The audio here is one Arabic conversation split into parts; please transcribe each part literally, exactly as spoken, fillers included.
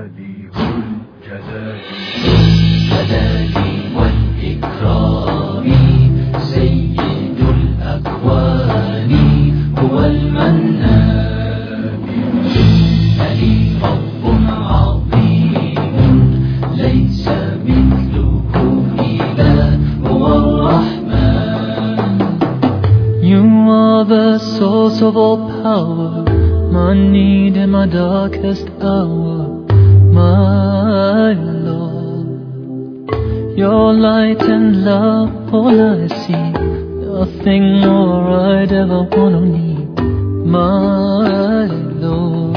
بديع الجلال والإكرام سيد الأكوان هو المنان لي رب عظيم ليس مثله إله هو الرحمن. You are the source of all power, my need in my darkest hour, my Lord. Your light and love, all I see, nothing more I'd ever wanna need, my Lord.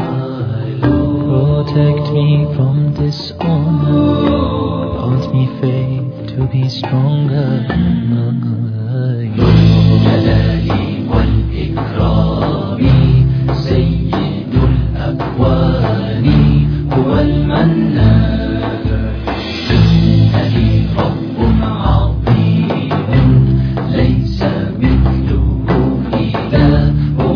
Protect me from dishonor, grant me faith to be stronger, my Lord. جلالي والإكرام سيد الأكوان هو المنان لي رب عظيم ليس مثله إله هو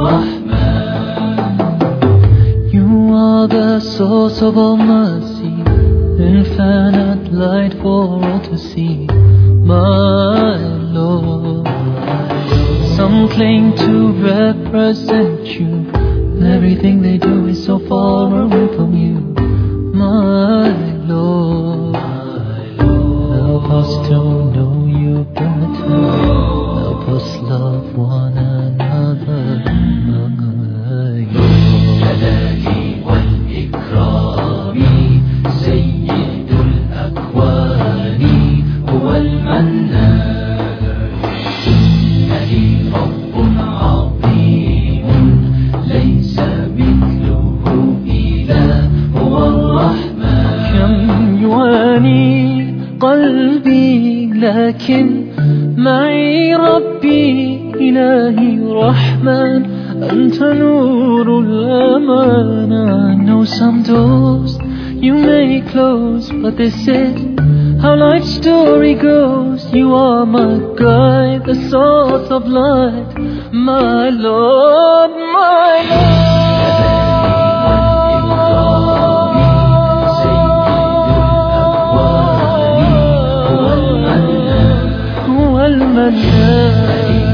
الرحمن. You are the source of all mercy, infinite light for all to see, my Lord. Some claim to represent you, everything they do is so far away from you, my Lord. Help us to know you better, help us love one another, my Lord. جلالي والإكرام سيد الأكوان هو المنان لي رب عظيم ليس مثله إله هو الرحمن. كم يواني قلبي لكن معي ربي إلهي رحمن، أنت نور الأمان. I know some doors you may close, but this is how life's story goes. You are my guide, the source of light, my Lord, my Lord. جلالي والإكرام سيد الأكوان هو المنان هو المنان